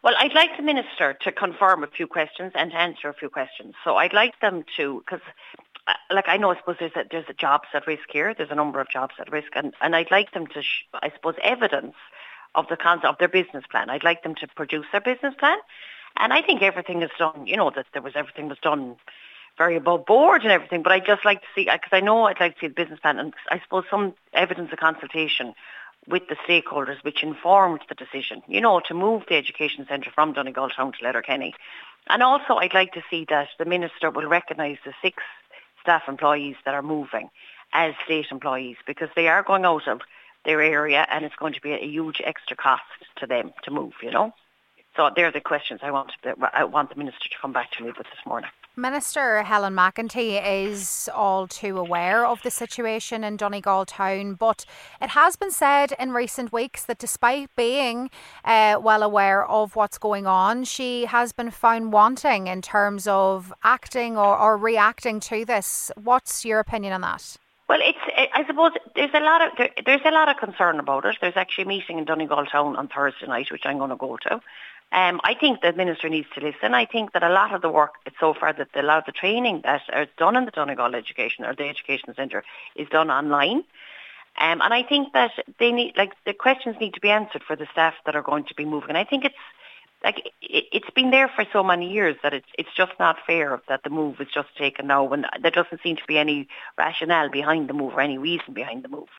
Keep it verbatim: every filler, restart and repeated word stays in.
Well, I'd like the Minister to confirm a few questions and to answer a few questions. So I'd like them to, because, uh, like, I know, I suppose there's a, there's a jobs at risk here. There's a number of jobs at risk. And, and I'd like them to, sh- I suppose, evidence of the concept of their business plan. I'd like them to produce their business plan. And I think everything is done, you know, that there was everything was done very above board and everything. But I'd just like to see, because I know I'd like to see the business plan and I suppose some evidence of consultation with the stakeholders which informed the decision, you know, to move the education centre from Donegal Town to Letterkenny. And also I'd like to see that the Minister will recognise the six staff employees that are moving as state employees, because they are going out of their area and it's going to be a huge extra cost to them to move, you know. So they're the questions I want to, I want the Minister to come back to me with this morning. Minister Helen McEntee is all too aware of the situation in Donegal Town, but it has been said in recent weeks that despite being uh, well aware of what's going on, she has been found wanting in terms of acting or, or reacting to this. What's your opinion on that? Well, it's. I suppose there's a lot of there, there's a lot of concern about it. There's actually a meeting in Donegal Town on Thursday night, which I'm going to go to. Um, I think the Minister needs to listen. I think that a lot of the work so far, that a lot of the training that is done in the Donegal Education or the Education Centre is done online. Um, and I think that they need, like, the questions need to be answered for the staff that are going to be moving. And I think it's like it, it's been there for so many years that it's it's just not fair that the move is just taken now when there doesn't seem to be any rationale behind the move or any reason behind the move.